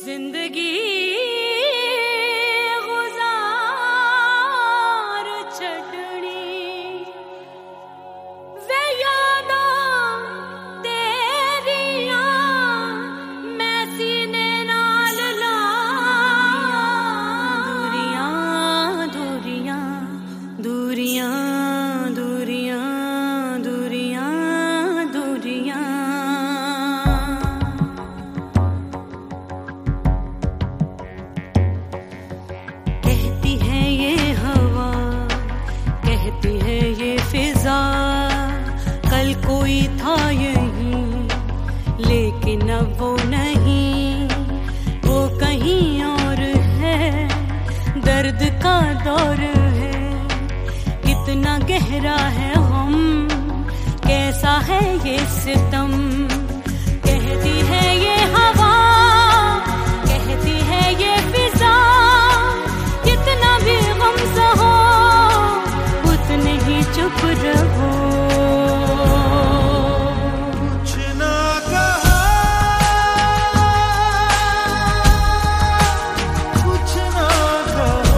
जिंदगी गुजार छड़नी वे यादां तेरियां मैं सीने नाल ला दूरियां दूरियां दूरियां दूरियां दूरियां दूरियां कहती है ये फिजा कल कोई था यहीं लेकिन अब वो नहीं, वो कहीं और है, दर्द का दौर है, कितना गहरा है हम, कैसा है ये सितम। कहती है ये हवा, कहती है ये फिजा, कितना भी गम सहो उतने ही चुप रहो। कुछ ना कहा, कुछ ना कहो,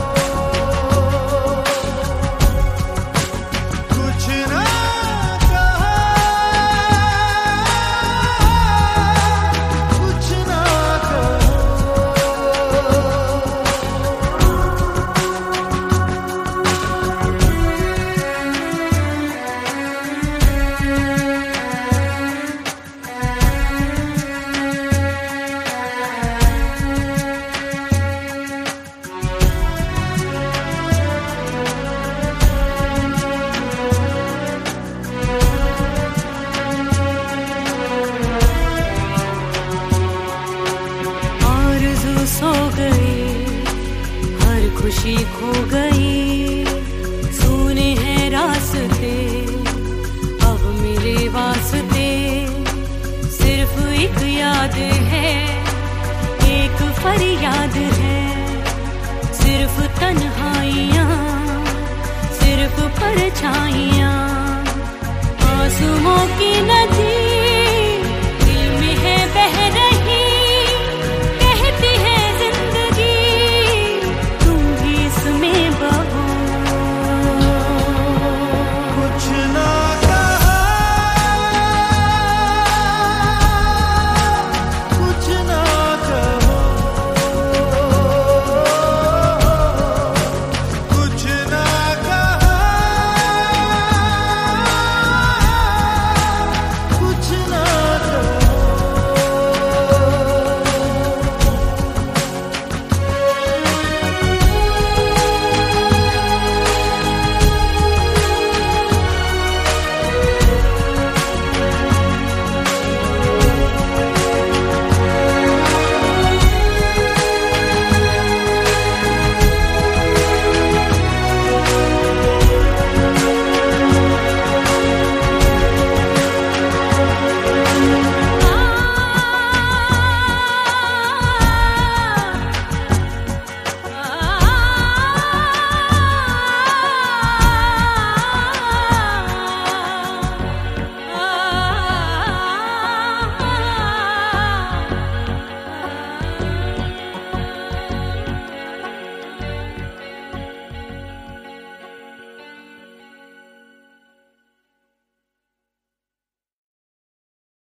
कुछ ना कहा, कुछ ना कहो। सो गई, हर खुशी खो गई, सुने हैं रास्ते अब मेरे वास्ते, सिर्फ एक याद है, एक फरियाद है, सिर्फ तन्हाइयाँ, सिर्फ परछाइयाँ, आंसुओं की नदी।